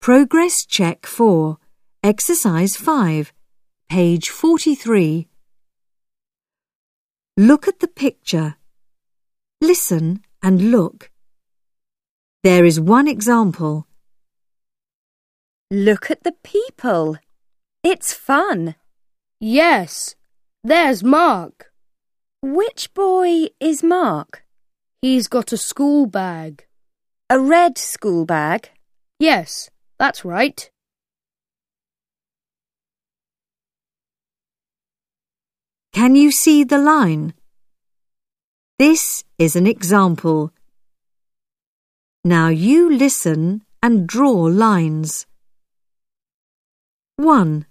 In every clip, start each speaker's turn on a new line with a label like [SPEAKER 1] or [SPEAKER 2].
[SPEAKER 1] Progress Check 4, Exercise 5, page 43. Look at the picture. Listen and look. There is one example.
[SPEAKER 2] Look at the people. It's fun.
[SPEAKER 3] Yes, there's Mark.
[SPEAKER 2] Which boy is Mark?
[SPEAKER 3] He's got a school bag.
[SPEAKER 2] A red school bag?
[SPEAKER 3] Yes, that's right.
[SPEAKER 1] Can you see the line? This is an example. Now you listen and draw lines. 1.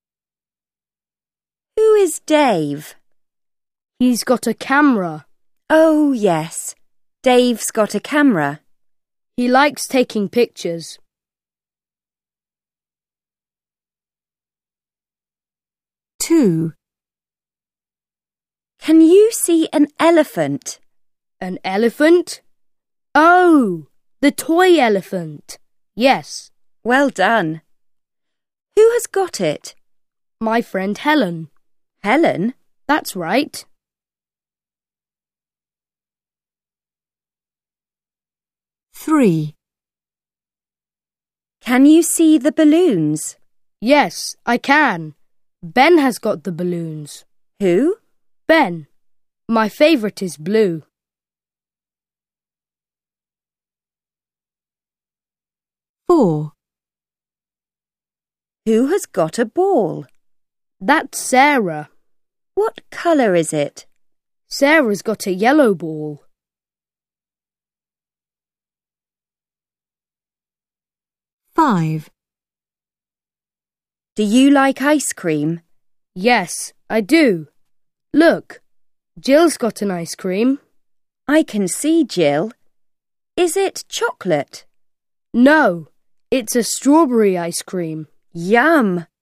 [SPEAKER 2] Who is Dave?
[SPEAKER 3] He's got a camera.
[SPEAKER 2] Oh, yes. Dave's got a camera.
[SPEAKER 3] He likes taking pictures.
[SPEAKER 1] 2.
[SPEAKER 2] Can you see an elephant?
[SPEAKER 3] An elephant? Oh, the toy elephant. Yes.
[SPEAKER 2] Well done. Who has got it?
[SPEAKER 3] My friend Helen.
[SPEAKER 2] Helen?
[SPEAKER 3] That's right.
[SPEAKER 1] 3.
[SPEAKER 2] Can you see the balloons?
[SPEAKER 3] Yes, I can. Ben has got the balloons.
[SPEAKER 2] Who?
[SPEAKER 3] Ben. My favourite is blue.
[SPEAKER 1] 4.
[SPEAKER 2] Who has got a ball?
[SPEAKER 3] That's Sarah.
[SPEAKER 2] What colour is it?
[SPEAKER 3] Sarah's got a yellow ball.
[SPEAKER 1] 5.
[SPEAKER 2] Do you like ice cream?
[SPEAKER 3] Yes, I do. Look, Jill's got an ice cream.
[SPEAKER 2] I can see Jill. Is it chocolate?
[SPEAKER 3] No, it's a strawberry ice cream.
[SPEAKER 2] Yum!